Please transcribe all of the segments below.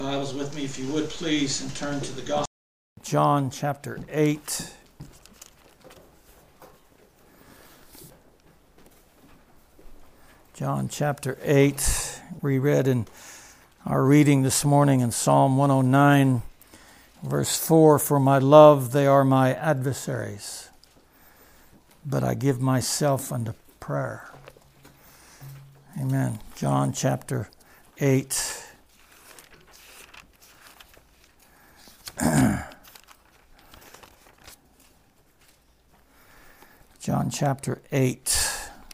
Bibles with me, if you would please, and turn to the Gospel. John chapter 8. John chapter 8. We read in our reading this morning in Psalm 109, verse 4, "For my love they are my adversaries, but I give myself unto prayer." Amen. John chapter 8. John chapter 8,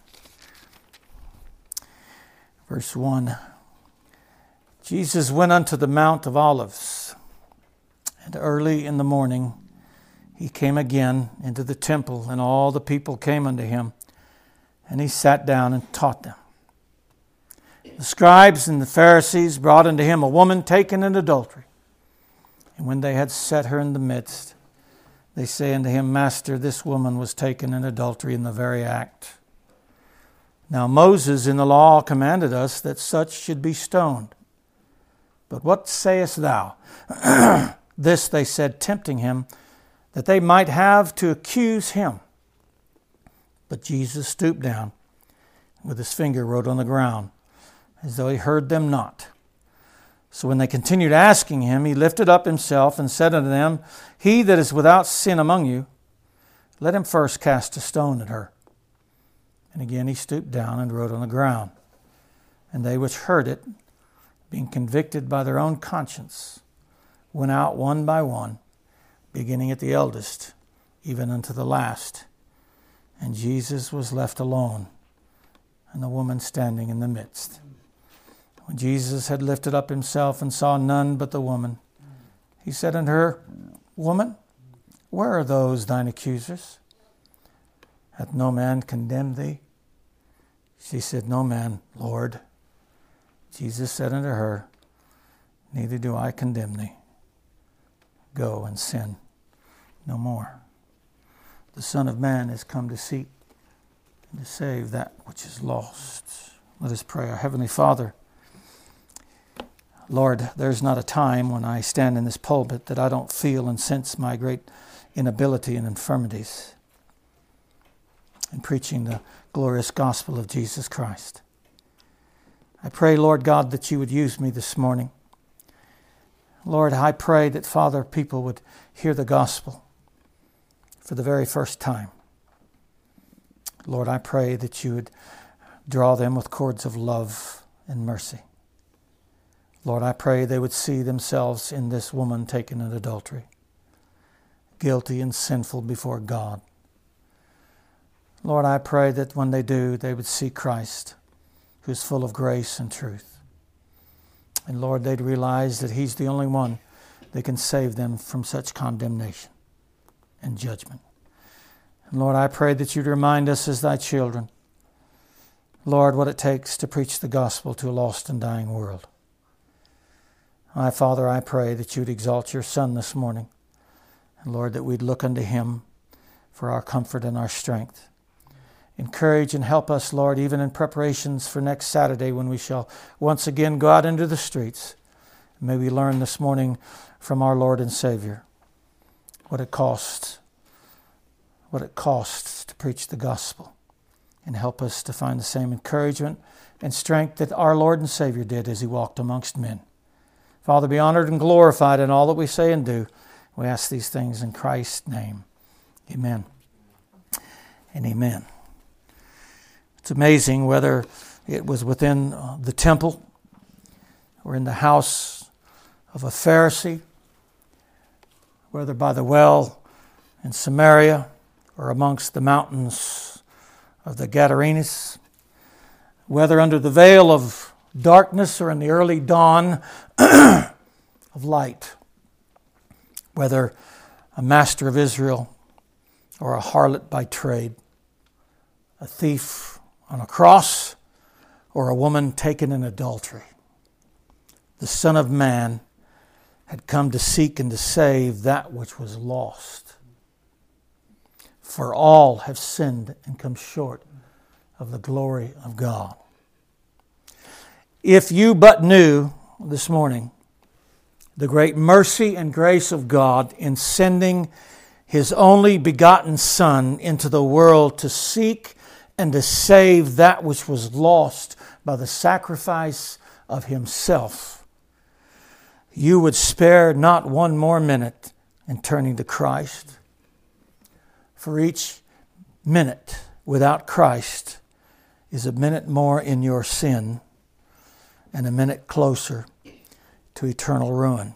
verse 1. Jesus went unto the Mount of Olives, and early in the morning he came again into the temple, and all the people came unto him, and he sat down and taught them. The scribes and the Pharisees brought unto him a woman taken in adultery. And when they had set her in the midst, they say unto him, Master, this woman was taken in adultery in the very act. Now Moses in the law commanded us that such should be stoned. But what sayest thou? This they said, tempting him, that they might have to accuse him. But Jesus stooped down, and with his finger wrote on the ground, as though he heard them not. So when they continued asking him, he lifted up himself and said unto them, He that is without sin among you, let him first cast a stone at her. And again he stooped down and wrote on the ground. And they which heard it, being convicted by their own conscience, went out one by one, beginning at the eldest, even unto the last. And Jesus was left alone, and the woman standing in the midst. When Jesus had lifted up himself and saw none but the woman, he said unto her, Woman, where are those thine accusers? Hath no man condemned thee? She said, No man, Lord. Jesus said unto her, Neither do I condemn thee. Go and sin no more. The Son of Man is come to seek and to save that which is lost. Let us pray. Our Heavenly Father, Lord, there's not a time when I stand in this pulpit that I don't feel and sense my great inability and infirmities in preaching the glorious gospel of Jesus Christ. I pray, Lord God, that you would use me this morning. Lord, I pray that, Father, people would hear the gospel for the very first time. Lord, I pray that you would draw them with cords of love and mercy. Lord, I pray they would see themselves in this woman taken in adultery, guilty and sinful before God. Lord, I pray that when they do, they would see Christ, who is full of grace and truth. And Lord, they'd realize that he's the only one that can save them from such condemnation and judgment. And Lord, I pray that you'd remind us as thy children, Lord, what it takes to preach the gospel to a lost and dying world. My Father, I pray that you'd exalt your Son this morning. And Lord, that we'd look unto him for our comfort and our strength. Encourage and help us, Lord, even in preparations for next Saturday when we shall once again go out into the streets. May we learn this morning from our Lord and Savior what it costs to preach the gospel. And help us to find the same encouragement and strength that our Lord and Savior did as he walked amongst men. Father, be honored and glorified in all that we say and do. We ask these things in Christ's name. Amen and amen. It's amazing whether it was within the temple or in the house of a Pharisee, whether by the well in Samaria or amongst the mountains of the Gadarenes, whether under the veil of darkness or in the early dawn of light, whether a master of Israel or a harlot by trade, a thief on a cross or a woman taken in adultery, the Son of Man had come to seek and to save that which was lost. For all have sinned and come short of the glory of God. If you but knew this morning the great mercy and grace of God in sending His only begotten Son into the world to seek and to save that which was lost by the sacrifice of Himself, you would spare not one more minute in turning to Christ. For each minute without Christ is a minute more in your sin and a minute closer to eternal ruin.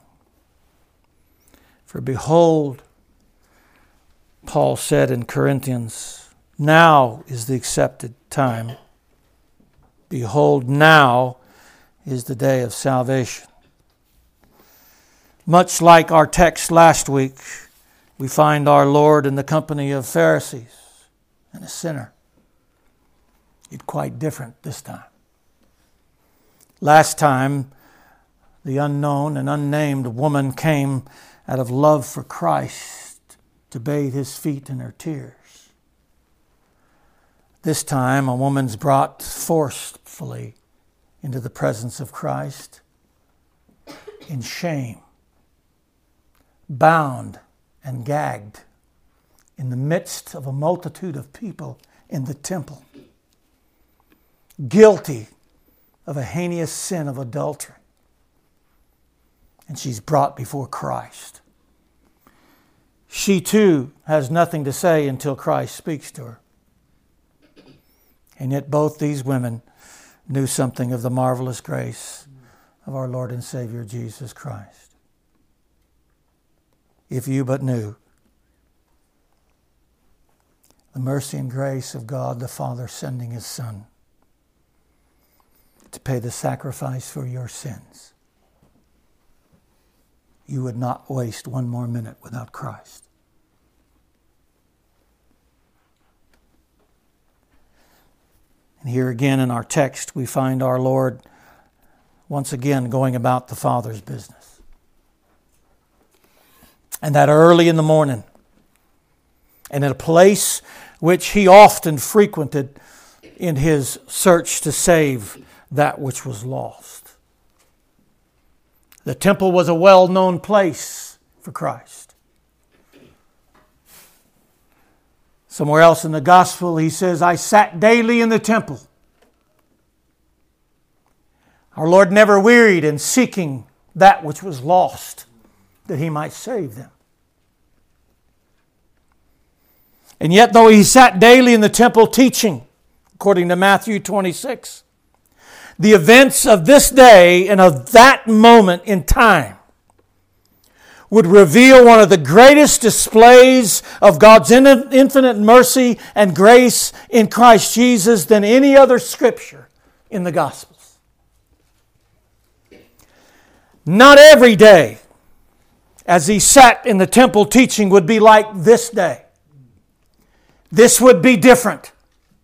For behold, Paul said in Corinthians, now is the accepted time. Behold, now is the day of salvation. Much like our text last week, we find our Lord in the company of Pharisees and a sinner. It's quite different this time. Last time, the unknown and unnamed woman came out of love for Christ to bathe His feet in her tears. This time, a woman's brought forcefully into the presence of Christ in shame, bound and gagged in the midst of a multitude of people in the temple, guilty of a heinous sin of adultery. And she's brought before Christ. She too has nothing to say until Christ speaks to her. And yet both these women knew something of the marvelous grace of our Lord and Savior Jesus Christ. If you but knew the mercy and grace of God the Father sending His Son to pay the sacrifice for your sins, you would not waste one more minute without Christ. And here again in our text, we find our Lord once again going about the Father's business. And that early in the morning, and in a place which He often frequented in His search to save that which was lost. The temple was a well-known place for Christ. Somewhere else in the gospel, He says, I sat daily in the temple. Our Lord never wearied in seeking that which was lost, that He might save them. And yet, though He sat daily in the temple teaching, according to Matthew 26, the events of this day and of that moment in time would reveal one of the greatest displays of God's infinite mercy and grace in Christ Jesus than any other scripture in the Gospels. Not every day, as He sat in the temple teaching, would be like this day. This would be different.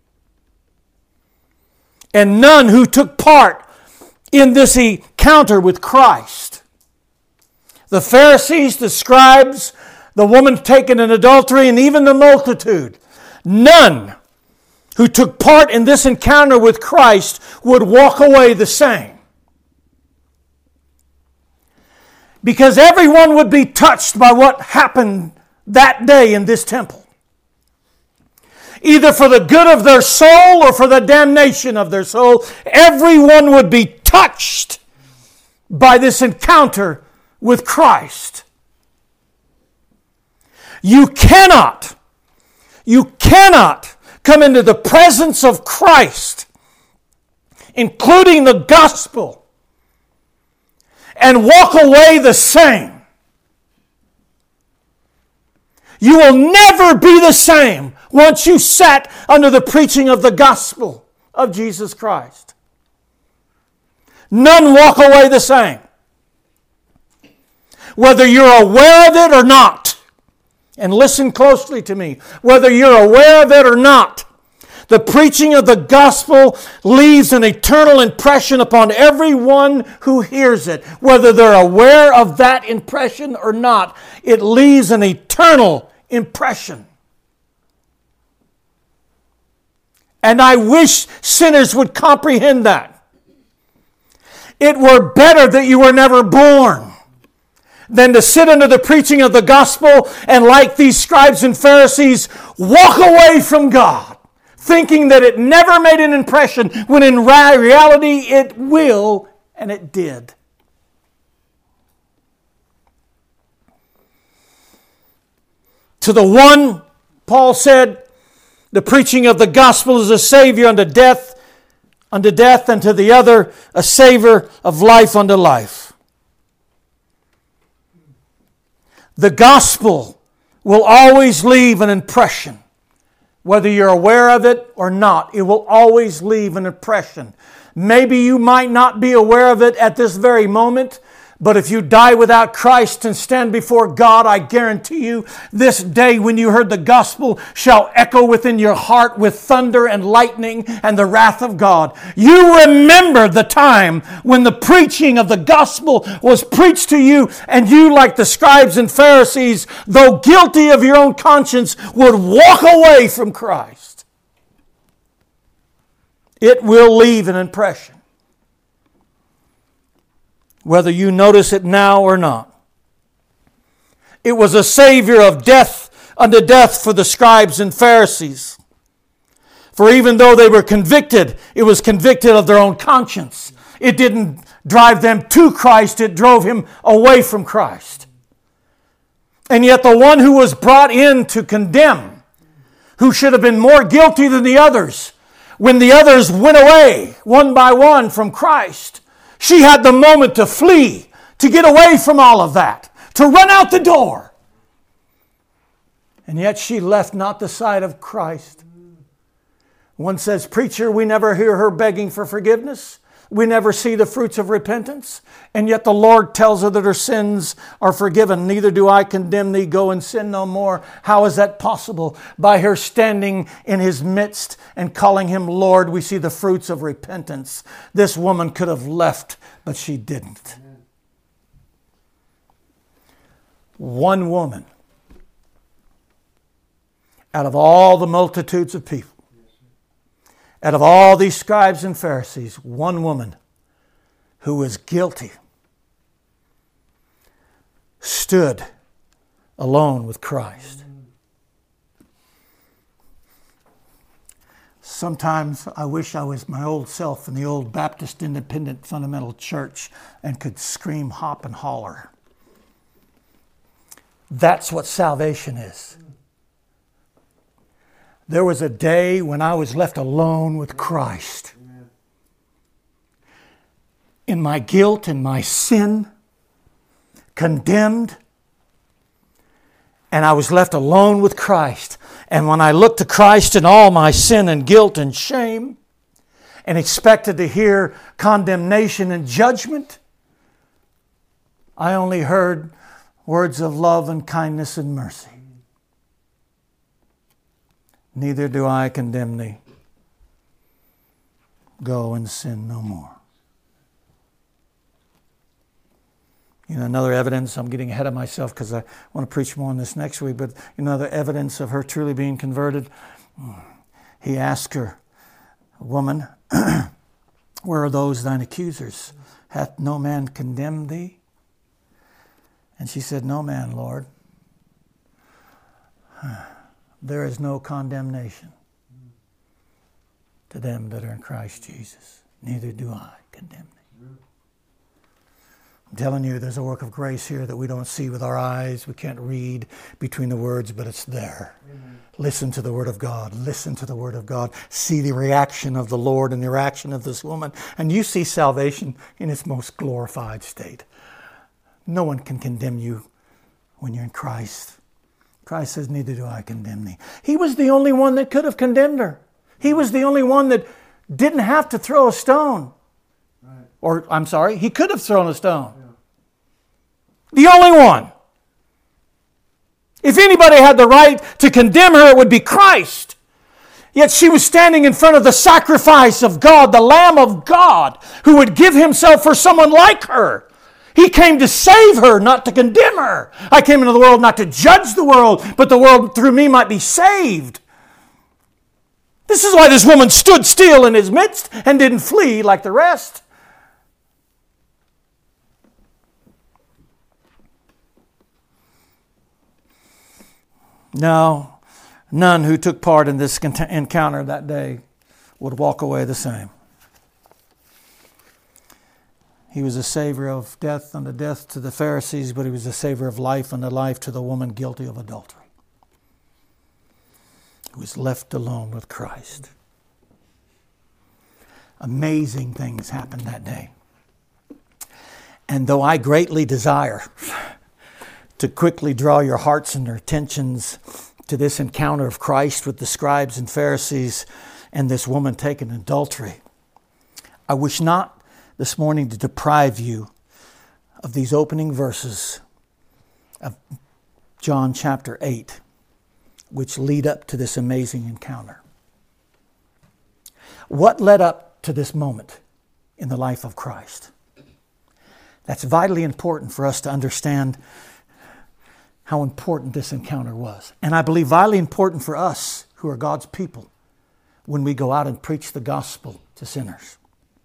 And none who took part in this encounter with Christ, the Pharisees, the scribes, the woman taken in adultery, and even the multitude, none who took part in this encounter with Christ would walk away the same. Because everyone would be touched by what happened that day in this temple. Either for the good of their soul or for the damnation of their soul, everyone would be touched by this encounter with Christ. You cannot come into the presence of Christ, including the gospel, and walk away the same. You will never be the same once you sat under the preaching of the gospel of Jesus Christ. None walk away the same. Whether you're aware of it or not, and listen closely to me, whether you're aware of it or not, the preaching of the gospel leaves an eternal impression upon everyone who hears it. Whether they're aware of that impression or not, it leaves an eternal impression. And I wish sinners would comprehend that. It were better that you were never born than to sit under the preaching of the gospel and, like these scribes and Pharisees, walk away from God, thinking that it never made an impression, when in reality it will, and it did. To the one, Paul said, the preaching of the gospel is a savior unto death, and to the other a savor of life unto life. The gospel will always leave an impression. Whether you're aware of it or not, it will always leave an impression. Maybe you might not be aware of it at this very moment, but if you die without Christ and stand before God, I guarantee you, this day when you heard the gospel shall echo within your heart with thunder and lightning and the wrath of God. You remember the time when the preaching of the gospel was preached to you, and you, like the scribes and Pharisees, though guilty of your own conscience, would walk away from Christ. It will leave an impression, whether you notice it now or not. It was a savior of death unto death for the scribes and Pharisees. For even though they were convicted, it was convicted of their own conscience. It didn't drive them to Christ, it drove him away from Christ. And yet the one who was brought in to condemn, who should have been more guilty than the others, when the others went away one by one from Christ, she had the moment to flee, to get away from all of that, to run out the door. And yet she left not the side of Christ. One says, "Preacher, we never hear her begging for forgiveness. We never see the fruits of repentance. And yet the Lord tells her that her sins are forgiven. Neither do I condemn thee. Go and sin no more." How is that possible? By her standing in his midst and calling him Lord, we see the fruits of repentance. This woman could have left, but she didn't. One woman out of all the multitudes of people, out of all these scribes and Pharisees, one woman who was guilty stood alone with Christ. Sometimes I wish I was my old self in the old Baptist Independent Fundamental Church and could scream, hop, and holler. That's what salvation is. There was a day when I was left alone with Christ. In my guilt and my sin, condemned, and I was left alone with Christ. And when I looked to Christ in all my sin and guilt and shame, and expected to hear condemnation and judgment, I only heard words of love and kindness and mercy. Neither do I condemn thee. Go and sin no more. You know, another evidence, I'm getting ahead of myself because I want to preach more on this next week, but another evidence of her truly being converted, he asked her, "Woman, where are those thine accusers? Hath no man condemned thee?" And she said, "No man, Lord. There is no condemnation to them that are in Christ Jesus. Neither do I condemn thee." I'm telling you, there's a work of grace here that we don't see with our eyes. We can't read between the words, but it's there. Amen. Listen to the Word of God. Listen to the Word of God. See the reaction of the Lord and the reaction of this woman. And you see salvation in its most glorified state. No one can condemn you when you're in Christ. Christ says, "Neither do I condemn thee." He was the only one that could have condemned her. He was the only one that didn't have to throw a stone. Right. Or, I'm sorry, he could have thrown a stone. Yeah. The only one. If anybody had the right to condemn her, it would be Christ. Yet she was standing in front of the sacrifice of God, the Lamb of God, who would give himself for someone like her. He came to save her, not to condemn her. I came into the world not to judge the world, but the world through me might be saved. This is why this woman stood still in his midst and didn't flee like the rest. No, none who took part in this encounter that day would walk away the same. He was a savior of death unto death to the Pharisees, but he was a savior of life unto life to the woman guilty of adultery, who was left alone with Christ. Amazing things happened that day. And though I greatly desire to quickly draw your hearts and your attentions to this encounter of Christ with the scribes and Pharisees and this woman taken in adultery, I wish not this morning to deprive you of these opening verses of John chapter 8, which lead up to this amazing encounter. What led up to this moment in the life of Christ? That's vitally important for us to understand how important this encounter was. And I believe vitally important for us who are God's people when we go out and preach the gospel to sinners.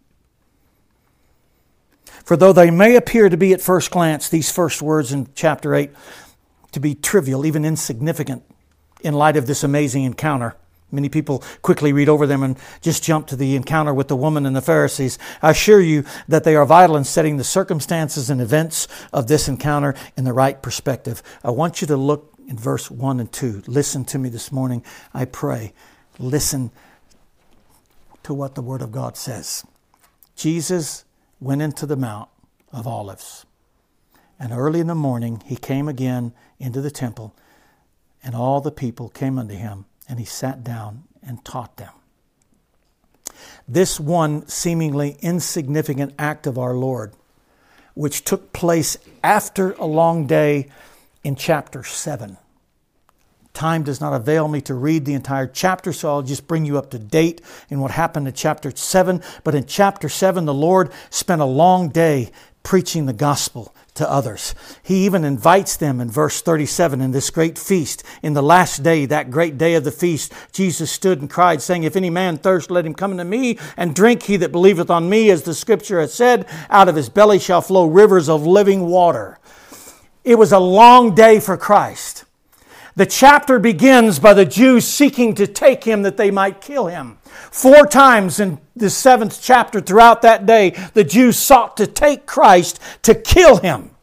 For though they may appear to be at first glance, these first words in chapter 8, to be trivial, even insignificant in light of this amazing encounter, many people quickly read over them and just jump to the encounter with the woman and the Pharisees. I assure you that they are vital in setting the circumstances and events of this encounter in the right perspective. I want you to look in verse 1 and 2. Listen to me this morning, I pray. Listen to what the Word of God says. Jesus went into the Mount of Olives, and early in the morning he came again into the temple, and all the people came unto him, and he sat down and taught them. This one seemingly insignificant act of our Lord, which took place after a long day in chapter 7. Time does not avail me to read the entire chapter, so I'll just bring you up to date in what happened in chapter 7. But in chapter 7, the Lord spent a long day preaching the gospel to others. He even invites them in verse 37 in this great feast. In the last day, that great day of the feast, Jesus stood and cried, saying, If any man thirst, let him come unto me and drink. He that believeth on me, as the scripture has said, out of his belly shall flow rivers of living water. It was a long day for Christ. The chapter begins by the Jews seeking to take him that they might kill him. 4 times in the 7th chapter throughout that day, the Jews sought to take Christ to kill him.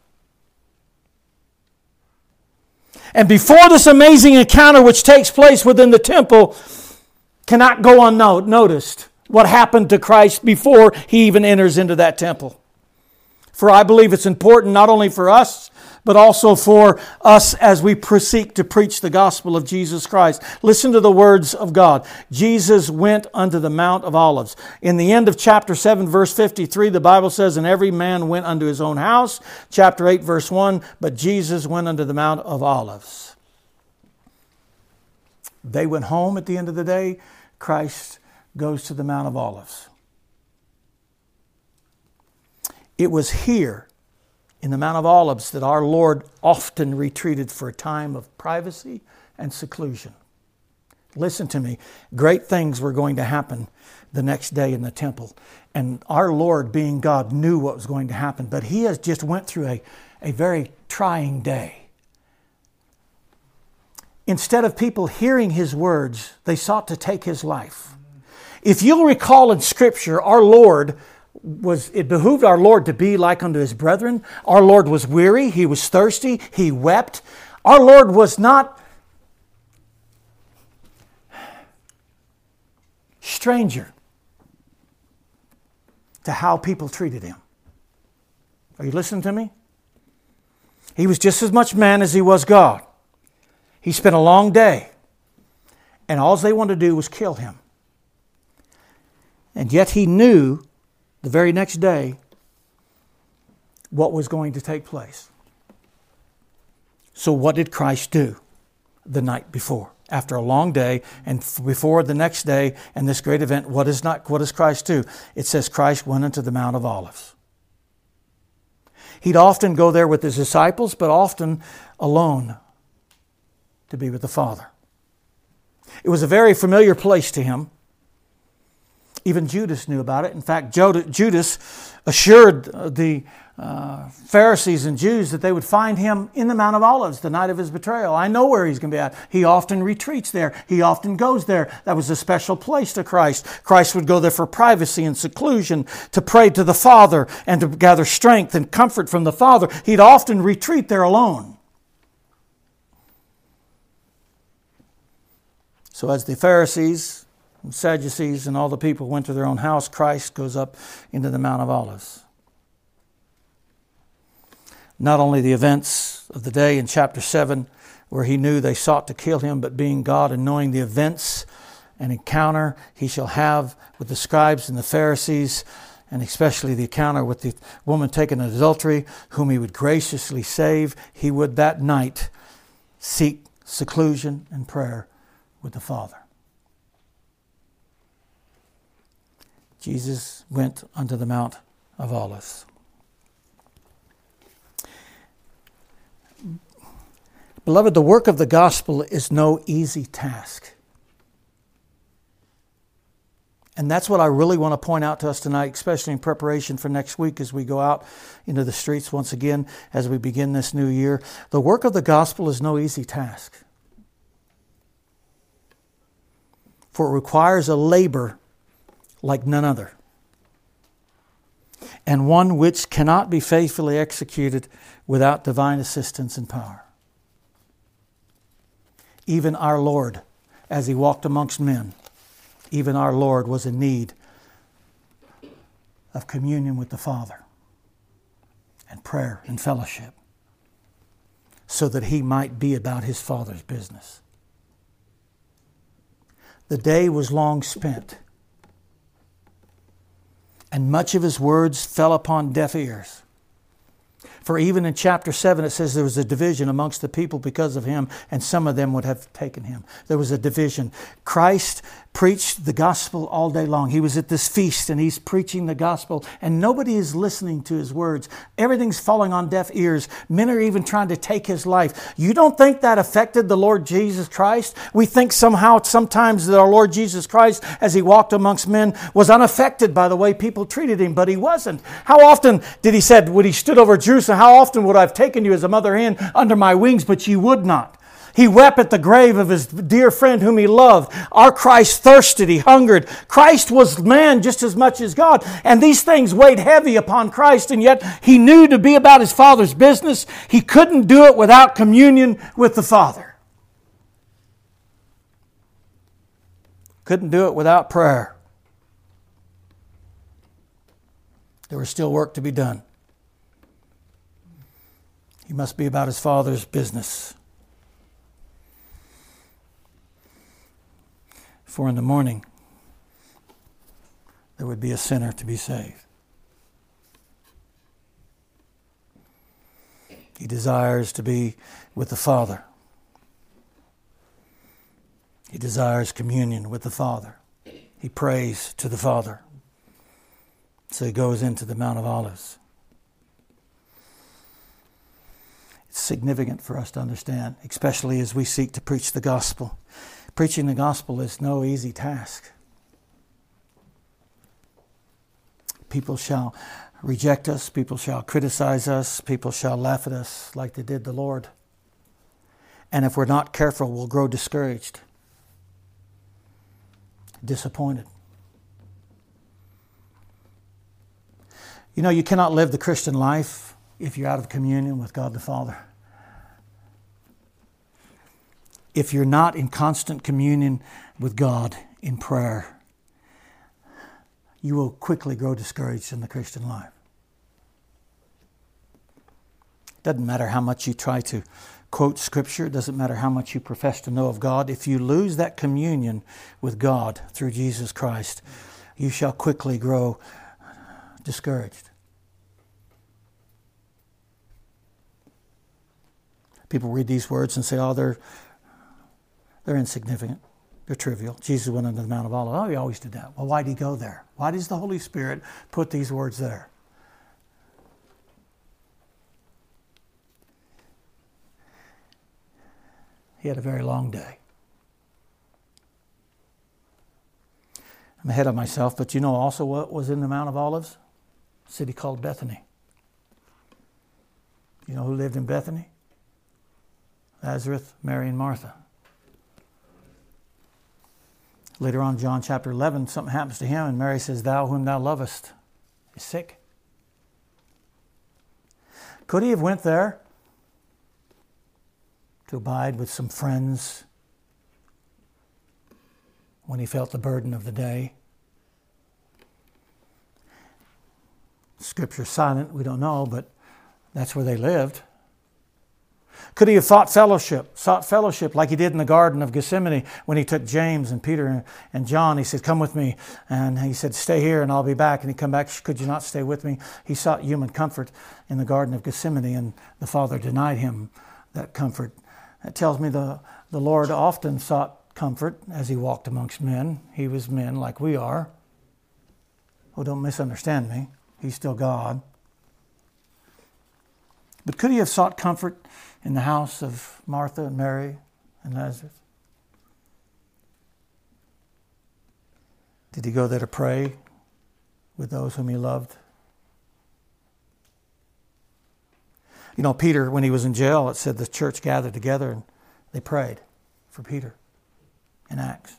And before this amazing encounter which takes place within the temple cannot go unnoticed, what happened to Christ before he even enters into that temple. For I believe it's important not only for us, but also for us as we seek to preach the gospel of Jesus Christ. Listen to the words of God. Jesus went unto the Mount of Olives. In the end of chapter 7, verse 53, the Bible says, And every man went unto his own house. Chapter 8, verse 1, But Jesus went unto the Mount of Olives. They went home at the end of the day. Christ goes to the Mount of Olives. It was here in the Mount of Olives that our Lord often retreated for a time of privacy and seclusion. Listen to me. Great things were going to happen the next day in the temple. And our Lord, being God, knew what was going to happen. But he has just went through a very trying day. Instead of people hearing his words, they sought to take his life. If you'll recall in Scripture, our Lord it behooved our Lord to be like unto his brethren. Our Lord was weary. He was thirsty. He wept. Our Lord was not stranger to how people treated him. Are you listening to me? He was just as much man as he was God. He spent a long day, and all they wanted to do was kill him. And yet he knew the very next day what was going to take place. So what did Christ do the night before? After a long day and before the next day and this great event, what does Christ do? It says Christ went into the Mount of Olives. He'd often go there with his disciples, but often alone to be with the Father. It was a very familiar place to him. Even Judas knew about it. In fact, Judas assured the Pharisees and Jews that they would find him in the Mount of Olives the night of his betrayal. I know where he's going to be at. He often retreats there. He often goes there. That was a special place to Christ. Christ would go there for privacy and seclusion, to pray to the Father and to gather strength and comfort from the Father. He'd often retreat there alone. So as the Pharisees and Sadducees and all the people went to their own house, Christ goes up into the Mount of Olives. Not only the events of the day in chapter 7, where he knew they sought to kill him, but being God and knowing the events and encounter he shall have with the scribes and the Pharisees, and especially the encounter with the woman taken in adultery, whom he would graciously save, he would that night seek seclusion and prayer with the Father. Jesus went unto the Mount of Olives. Beloved, the work of the gospel is no easy task. And that's what I really want to point out to us tonight, especially in preparation for next week as we go out into the streets once again as we begin this new year. The work of the gospel is no easy task. For it requires a labor like none other, and one which cannot be faithfully executed without divine assistance and power. Even our Lord, as he walked amongst men, even our Lord was in need of communion with the Father and prayer and fellowship so that he might be about his Father's business. The day was long spent, and much of his words fell upon deaf ears. For even in chapter 7 it says there was a division amongst the people because of him, and some of them would have taken him. There was a division. Christ preached the gospel all day long. He was at this feast and he's preaching the gospel, and nobody is listening to his words. Everything's falling on deaf ears. Men are even trying to take his life. You don't think that affected the Lord Jesus Christ? We think sometimes that our Lord Jesus Christ, as he walked amongst men, was unaffected by the way people treated him, but he wasn't. How often did he said, when he stood over Jerusalem, how often would I have taken you as a mother hen under my wings, but ye would not? He wept at the grave of his dear friend whom he loved. Our Christ thirsted, he hungered. Christ was man just as much as God. And these things weighed heavy upon Christ, and yet he knew to be about his Father's business, he couldn't do it without communion with the Father. Couldn't do it without prayer. There was still work to be done. He must be about his Father's business. For in the morning there would be a sinner to be saved. He desires to be with the Father. He desires communion with the Father. He prays to the Father. So he goes into the Mount of Olives. It's significant for us to understand, especially as we seek to preach the gospel. Preaching the gospel is no easy task. People shall reject us. People shall criticize us. People shall laugh at us like they did the Lord. And if we're not careful, we'll grow discouraged, disappointed. You know, you cannot live the Christian life if you're out of communion with God the Father. If you're not in constant communion with God in prayer, you will quickly grow discouraged in the Christian life. It doesn't matter how much you try to quote Scripture. It doesn't matter how much you profess to know of God. If you lose that communion with God through Jesus Christ, you shall quickly grow discouraged. People read these words and say, oh, they're insignificant. They're trivial. Jesus went into the Mount of Olives. Oh, he always did that. Well, why did he go there? Why does the Holy Spirit put these words there? He had a very long day. I'm ahead of myself, but you know also what was in the Mount of Olives? A city called Bethany. You know who lived in Bethany? Lazarus, Mary, and Martha. Later on, John chapter 11, something happens to him, and Mary says, "Thou whom thou lovest is sick." Could he have went there to abide with some friends when he felt the burden of the day? Scripture's silent, we don't know, but that's where they lived. Could he have sought fellowship like he did in the Garden of Gethsemane when he took James and Peter and John? He said, "Come with me." And he said, "Stay here and I'll be back." And he come back, "Could you not stay with me?" He sought human comfort in the Garden of Gethsemane, and the Father denied him that comfort. That tells me the Lord often sought comfort as he walked amongst men. He was men like we are. Oh, don't misunderstand me. He's still God. But could he have sought comfort in the house of Martha and Mary and Lazarus? Did he go there to pray with those whom he loved? You know, Peter, when he was in jail, it said the church gathered together and they prayed for Peter in Acts.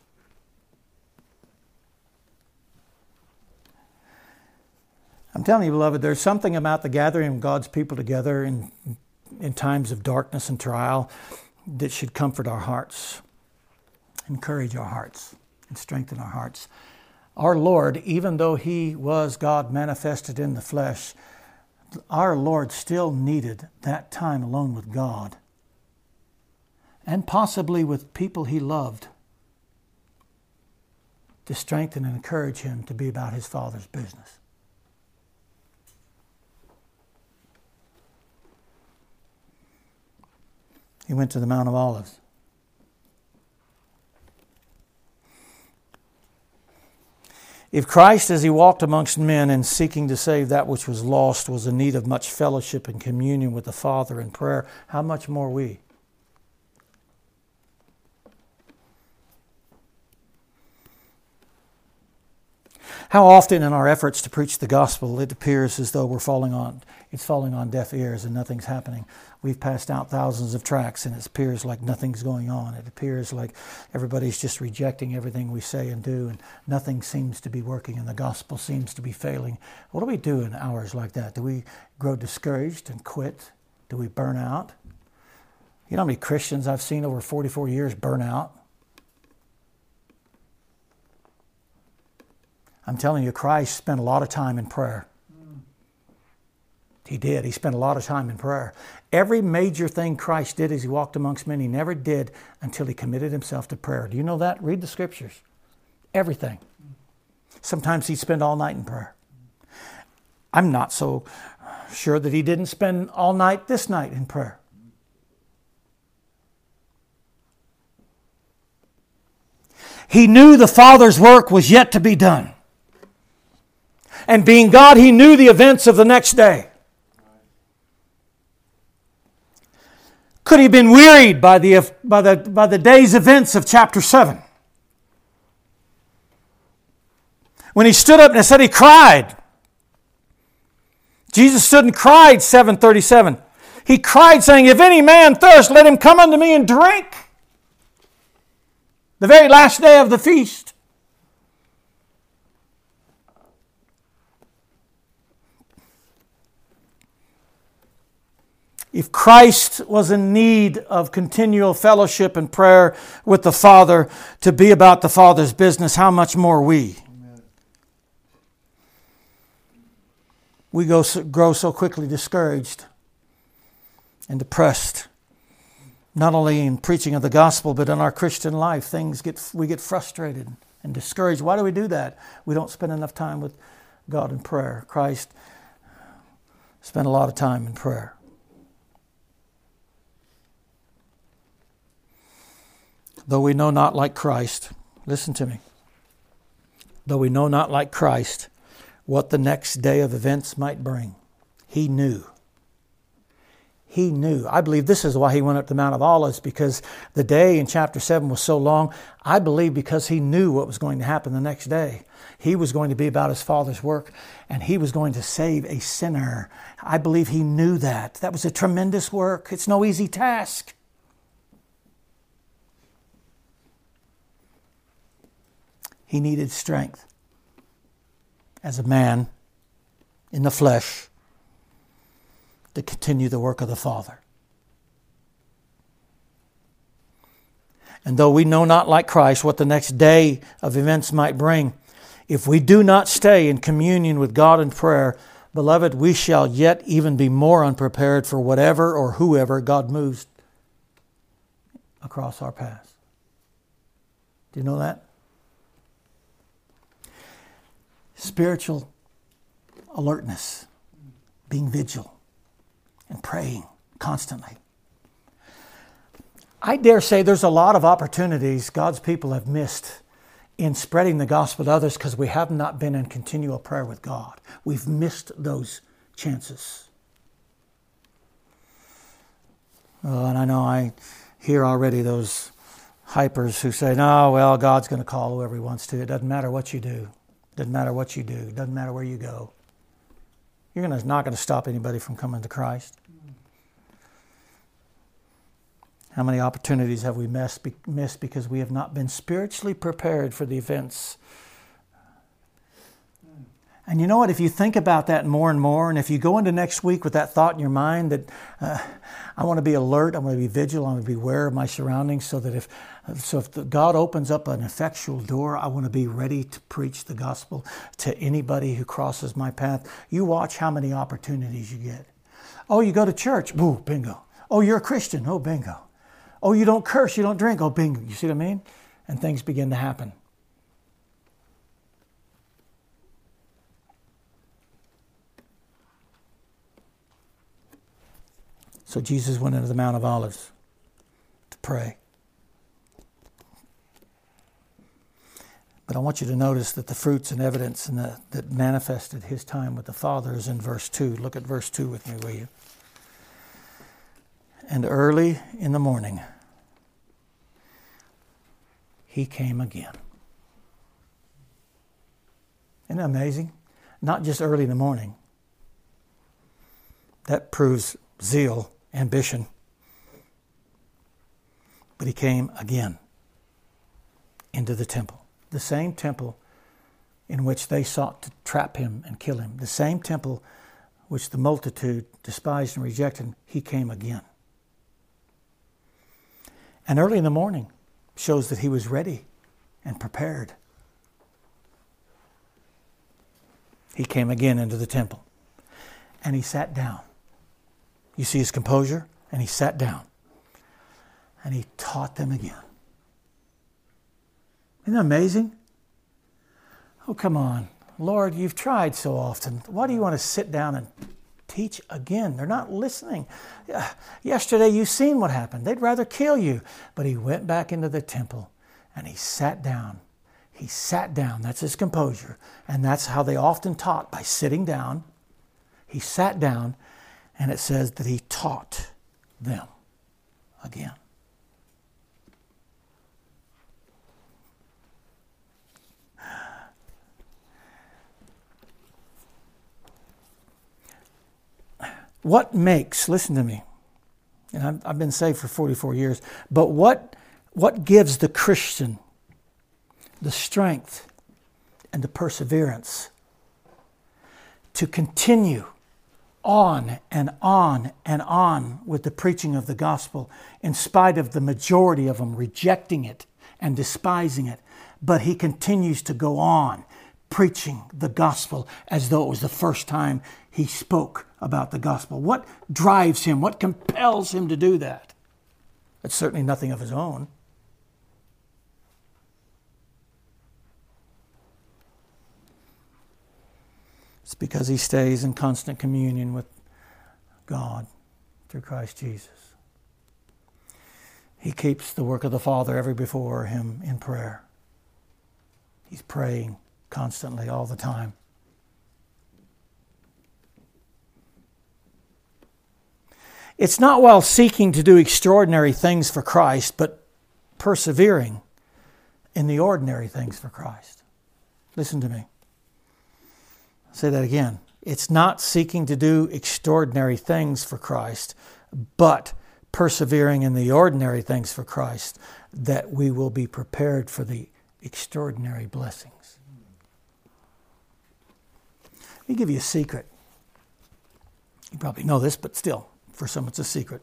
I'm telling you, beloved, there's something about the gathering of God's people together in times of darkness and trial that should comfort our hearts, encourage our hearts, and strengthen our hearts. Our Lord, even though He was God manifested in the flesh, our Lord still needed that time alone with God and possibly with people He loved to strengthen and encourage Him to be about His Father's business. He went to the Mount of Olives. If Christ, as He walked amongst men and seeking to save that which was lost, was in need of much fellowship and communion with the Father in prayer, how much more we? How often in our efforts to preach the gospel, it appears as though it's falling on deaf ears and nothing's happening. We've passed out thousands of tracts and it appears like nothing's going on. It appears like everybody's just rejecting everything we say and do, and nothing seems to be working and the gospel seems to be failing. What do we do in hours like that? Do we grow discouraged and quit? Do we burn out? You know how many Christians I've seen over 44 years burn out? I'm telling you, Christ spent a lot of time in prayer. He did. He spent a lot of time in prayer. Every major thing Christ did as He walked amongst men, He never did until He committed Himself to prayer. Do you know that? Read the Scriptures. Everything. Sometimes He'd spend all night in prayer. I'm not so sure that He didn't spend all night this night in prayer. He knew the Father's work was yet to be done. And being God, He knew the events of the next day. Could He have been wearied by the day's events of chapter 7? When He stood up and it said He cried. Jesus stood and cried, 7:37. He cried saying, "If any man thirst, let him come unto me and drink." The very last day of the feast. If Christ was in need of continual fellowship and prayer with the Father to be about the Father's business, how much more we? Amen. We grow so quickly discouraged and depressed. Not only in preaching of the gospel, but in our Christian life, we get frustrated and discouraged. Why do we do that? We don't spend enough time with God in prayer. Christ spent a lot of time in prayer. Though we know not like Christ, listen to me. Though we know not like Christ what the next day of events might bring, He knew. He knew. I believe this is why he went up the Mount of Olives, because the day in chapter 7 was so long. I believe because he knew what was going to happen the next day. He was going to be about his Father's work, and he was going to save a sinner. I believe he knew that. That was a tremendous work. It's no easy task. He needed strength as a man in the flesh to continue the work of the Father. And though we know not like Christ what the next day of events might bring, if we do not stay in communion with God in prayer, beloved, we shall yet even be more unprepared for whatever or whoever God moves across our paths. Do you know that? Spiritual alertness, being vigilant, and praying constantly. I dare say there's a lot of opportunities God's people have missed in spreading the gospel to others because we have not been in continual prayer with God. We've missed those chances. Oh, and I know I hear already those hypers who say, no, well, God's going to call whoever he wants to. It doesn't matter what you do. It doesn't matter what you do. It doesn't matter where you go. You're not going to stop anybody from coming to Christ. How many opportunities have we missed because we have not been spiritually prepared for the events? And you know what? If you think about that more and more, and if you go into next week with that thought in your mind that I want to be alert, I want to be vigilant, I want to be aware of my surroundings, so that if God opens up an effectual door, I want to be ready to preach the gospel to anybody who crosses my path. You watch how many opportunities you get. Oh, you go to church. Ooh, bingo. Oh, you're a Christian. Oh, bingo. Oh, you don't curse, you don't drink. Oh, bingo. You see what I mean? And things begin to happen. So Jesus went into the Mount of Olives to pray. But I want you to notice that the fruits and evidence that manifested his time with the Father is in verse 2. Look at verse 2 with me, will you? And early in the morning, he came again. Isn't that amazing? Not just early in the morning. That proves zeal, ambition. But he came again into the temple. The same temple in which they sought to trap him and kill him. The same temple which the multitude despised and rejected. He came again. And early in the morning shows that he was ready and prepared. He came again into the temple. And he sat down. You see his composure? And he sat down. And he taught them again. Isn't that amazing? Oh, come on. Lord, you've tried so often. Why do you want to sit down and teach again? They're not listening. Yesterday you've seen what happened. They'd rather kill you. But he went back into the temple and he sat down. He sat down. That's his composure. And that's how they often taught, by sitting down. He sat down, and it says that he taught them again. What makes, listen to me, and I've been saved for 44 years, but what gives the Christian the strength and the perseverance to continue on and on and on with the preaching of the gospel, in spite of the majority of them rejecting it and despising it? But he continues to go on preaching the gospel as though it was the first time he spoke about the gospel. What drives him? What compels him to do that? It's certainly nothing of his own. It's because he stays in constant communion with God through Christ Jesus. He keeps the work of the Father ever before him in prayer. He's praying constantly all the time. It's not while seeking to do extraordinary things for Christ, but persevering in the ordinary things for Christ. Listen to me. I'll say that again. It's not seeking to do extraordinary things for Christ, but persevering in the ordinary things for Christ, that we will be prepared for the extraordinary blessings. Let me give you a secret. You probably know this, but still, for some it's a secret.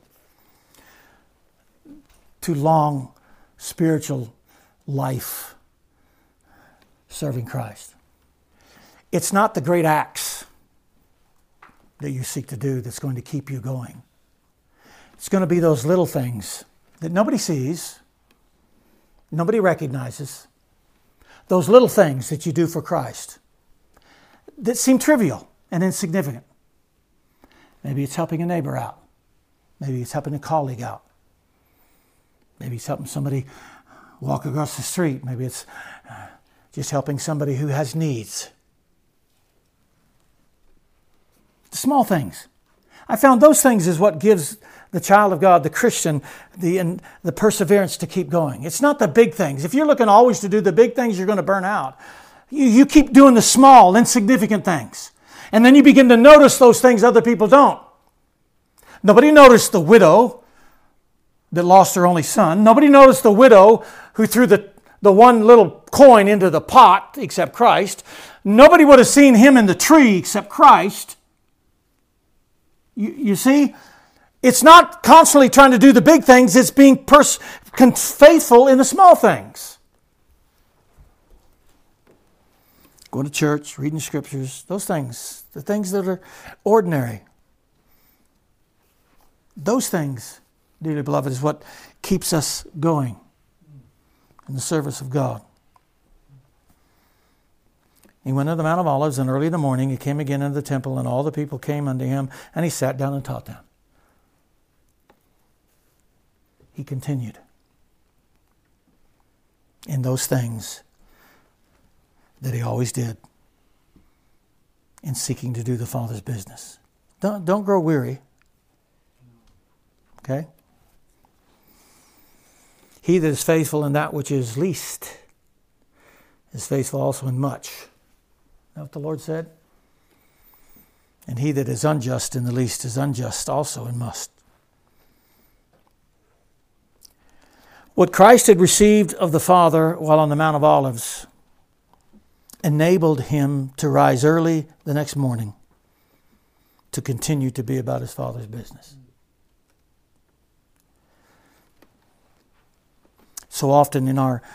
To long spiritual life serving Christ. It's not the great acts that you seek to do that's going to keep you going. It's going to be those little things that nobody sees, nobody recognizes. Those little things that you do for Christ that seem trivial and insignificant. Maybe it's helping a neighbor out. Maybe it's helping a colleague out. Maybe it's helping somebody walk across the street. Maybe it's just helping somebody who has needs. The small things. I found those things is what gives the child of God, the Christian, the perseverance to keep going. It's not the big things. If you're looking always to do the big things, you're going to burn out. You keep doing the small, insignificant things. And then you begin to notice those things other people don't. Nobody noticed the widow that lost her only son. Nobody noticed the widow who threw the one little coin into the pot except Christ. Nobody would have seen him in the tree except Christ. You see? It's not constantly trying to do the big things. It's being faithful in the small things. Going to church, reading scriptures, those things. The things that are ordinary. Those things, dearly beloved, is what keeps us going in the service of God. He went to the Mount of Olives, and early in the morning he came again into the temple, and all the people came unto him, and he sat down and taught them. He continued in those things that he always did in seeking to do the Father's business. Don't grow weary. Okay? He that is faithful in that which is least is faithful also in much. Is that what the Lord said? And he that is unjust in the least is unjust also in much. What Christ had received of the Father while on the Mount of Olives enabled him to rise early the next morning to continue to be about his Father's business. So often in our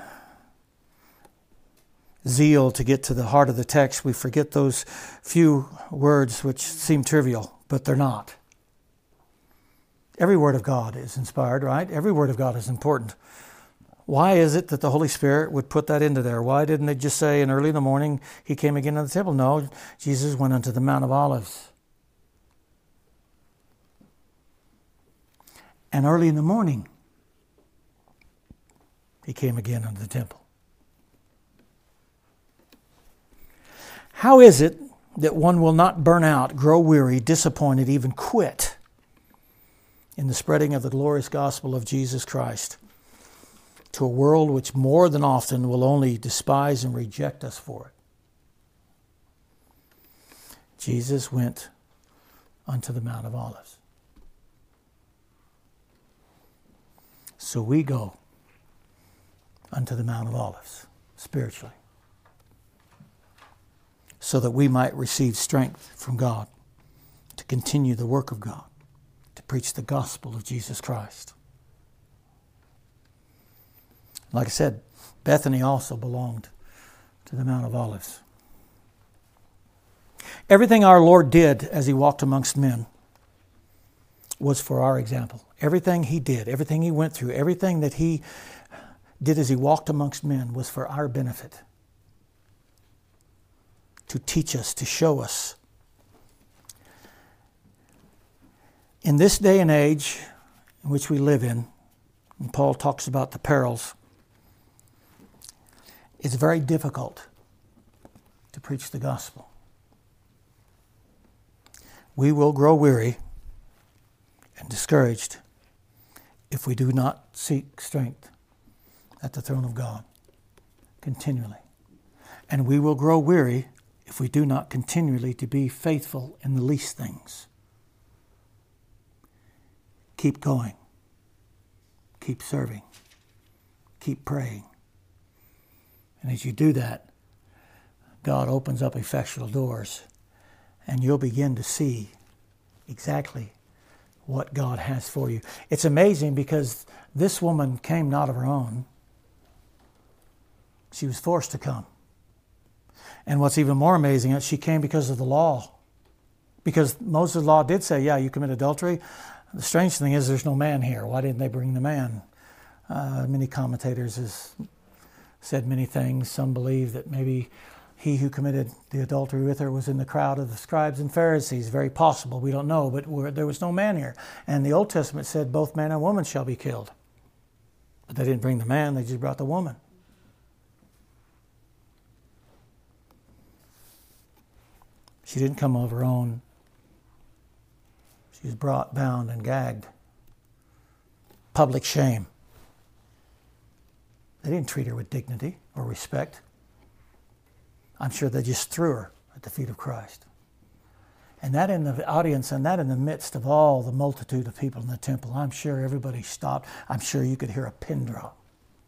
zeal to get to the heart of the text, we forget those few words which seem trivial, but they're not. Every word of God is inspired, right? Every word of God is important. Why is it that the Holy Spirit would put that into there? Why didn't they just say, and early in the morning he came again to the temple? No, Jesus went unto the Mount of Olives. And early in the morning he came again unto the temple. How is it that one will not burn out, grow weary, disappointed, even quit in the spreading of the glorious gospel of Jesus Christ to a world which more than often will only despise and reject us for it? Jesus went unto the Mount of Olives. So we go unto the Mount of Olives spiritually, so that we might receive strength from God to continue the work of God, to preach the gospel of Jesus Christ. Like I said, Bethany also belonged to the Mount of Olives. Everything our Lord did as he walked amongst men was for our example. Everything he did, everything he went through, everything that he did as he walked amongst men was for our benefit. To teach us, to show us. In this day and age in which we live in, and Paul talks about the perils, it's very difficult to preach the gospel. We will grow weary and discouraged if we do not seek strength at the throne of God continually. And we will grow weary if we do not continually to be faithful in the least things. Keep going. Keep serving. Keep praying. And as you do that, God opens up effectual doors, and you'll begin to see exactly what God has for you. It's amazing because this woman came not of her own. She was forced to come. And what's even more amazing is she came because of the law. Because Moses' law did say, yeah, you commit adultery. The strange thing is there's no man here. Why didn't they bring the man? Many commentators have said many things. Some believe that maybe he who committed the adultery with her was in the crowd of the scribes and Pharisees. Very possible. We don't know. But there was no man here. And the Old Testament said both man and woman shall be killed. But they didn't bring the man. They just brought the woman. She didn't come of her own. She was brought, bound, and gagged. Public shame. They didn't treat her with dignity or respect. I'm sure they just threw her at the feet of Christ. And that in the audience, and that in the midst of all the multitude of people in the temple, I'm sure everybody stopped. I'm sure you could hear a pin drop.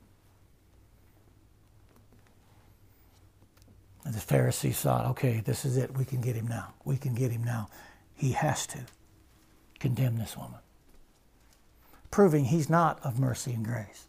And the Pharisees thought, okay, this is it. We can get him now. We can get him now. He has to condemn this woman, proving he's not of mercy and grace.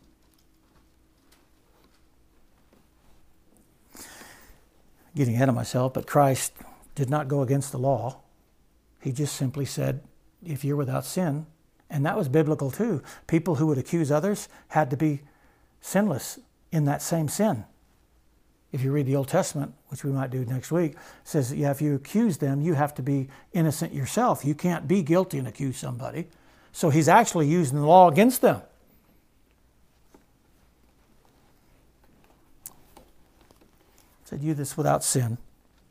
Getting ahead of myself, but Christ did not go against the law. He just simply said, if you're without sin, and that was biblical too. People who would accuse others had to be sinless in that same sin. If you read the Old Testament, which we might do next week, it says that if you accuse them, you have to be innocent yourself. You can't be guilty and accuse somebody. So he's actually using the law against them. He said, you that's without sin.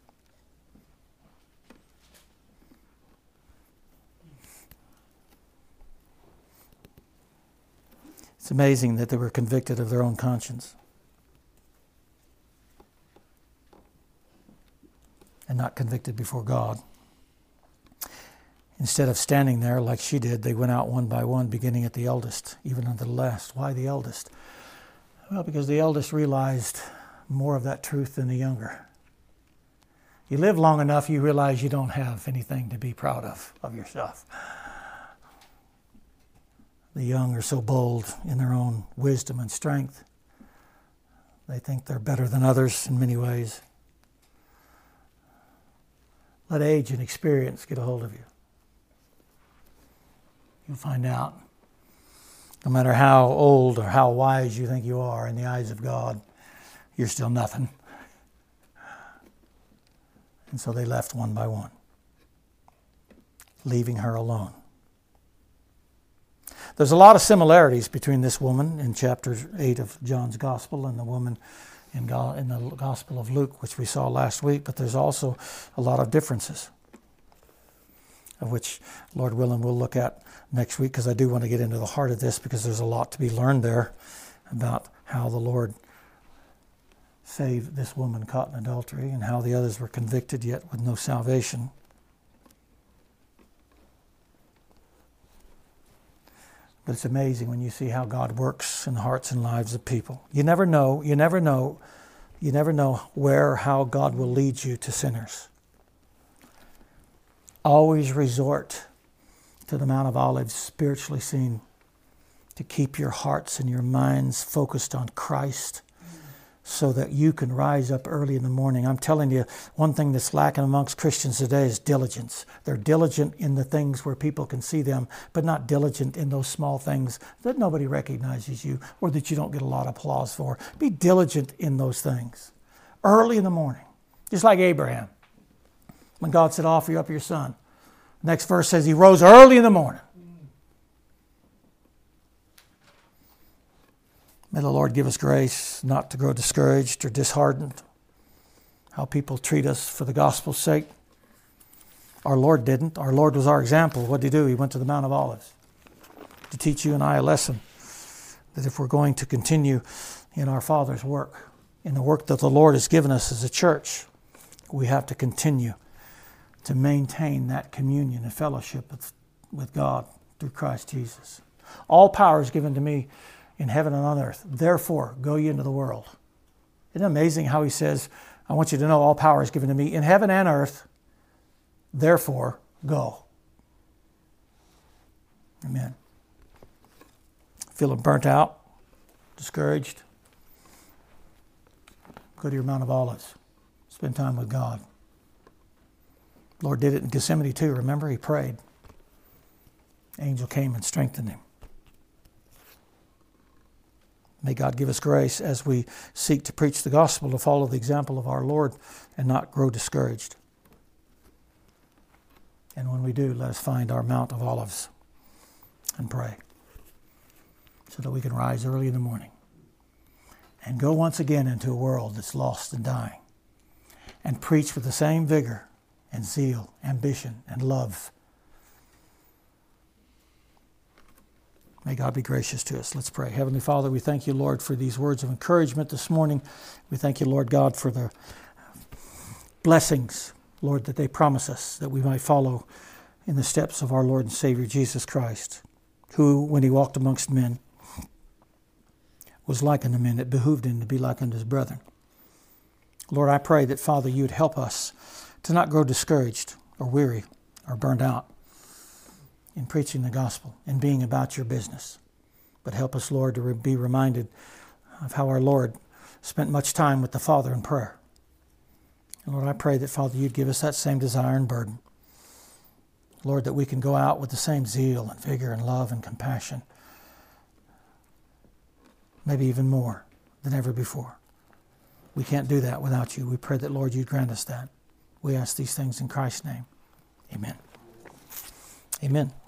It's amazing that they were convicted of their own conscience and not convicted before God. Instead of standing there like she did, they went out one by one, beginning at the eldest, even unto the last. Why the eldest? Well, because the eldest realized more of that truth than the younger. You live long enough, you realize you don't have anything to be proud of yourself. The young are so bold in their own wisdom and strength. They think they're better than others in many ways. Let age and experience get a hold of you. You'll find out, no matter how old or how wise you think you are in the eyes of God, you're still nothing. And so they left one by one, leaving her alone. There's a lot of similarities between this woman in chapter 8 of John's Gospel and the woman in the Gospel of Luke, which we saw last week, but there's also a lot of differences, of which, Lord willing, we'll look at next week, because I do want to get into the heart of this, because there's a lot to be learned there about how the Lord saved this woman caught in adultery and how the others were convicted yet with no salvation. But it's amazing when you see how God works in the hearts and lives of people. You never know where or how God will lead you to sinners. Always resort to the Mount of Olives, spiritually seen, to keep your hearts and your minds focused on Christ, so that you can rise up early in the morning. I'm telling you, one thing that's lacking amongst Christians today is diligence. They're diligent in the things where people can see them, but not diligent in those small things that nobody recognizes you or that you don't get a lot of applause for. Be diligent in those things. Early in the morning. Just like Abraham. When God said, offer you up your son. The next verse says he rose early in the morning. May the Lord give us grace not to grow discouraged or disheartened. How people treat us for the gospel's sake. Our Lord didn't. Our Lord was our example. What did he do? He went to the Mount of Olives. to teach you and I a lesson that if we're going to continue in our Father's work, in the work that the Lord has given us as a church, we have to continue to maintain that communion and fellowship with God through Christ Jesus. All power is given to me in heaven and on earth. Therefore, go ye into the world. Isn't it amazing how he says, I want you to know all power is given to me in heaven and earth. Therefore, go. Amen. Feeling burnt out, discouraged? Go to your Mount of Olives. Spend time with God. The Lord did it in Gethsemane too. Remember, he prayed. Angel came and strengthened him. May God give us grace as we seek to preach the gospel, to follow the example of our Lord and not grow discouraged. And when we do, let us find our Mount of Olives and pray so that we can rise early in the morning and go once again into a world that's lost and dying and preach with the same vigor and zeal, ambition, and love. May God be gracious to us. Let's pray. Heavenly Father, we thank you, Lord, for these words of encouragement this morning. We thank you, Lord God, for the blessings, Lord, that they promise us, that we might follow in the steps of our Lord and Savior, Jesus Christ, who, when he walked amongst men, was like unto men. It behooved him to be like unto his brethren. Lord, I pray that, Father, you'd help us to not grow discouraged or weary or burned out in preaching the gospel and being about your business. But help us, Lord, to be reminded of how our Lord spent much time with the Father in prayer. And Lord, I pray that, Father, you'd give us that same desire and burden. Lord, that we can go out with the same zeal and vigor and love and compassion, maybe even more than ever before. We can't do that without you. We pray that, Lord, you'd grant us that. We ask these things in Christ's name. Amen. Amen.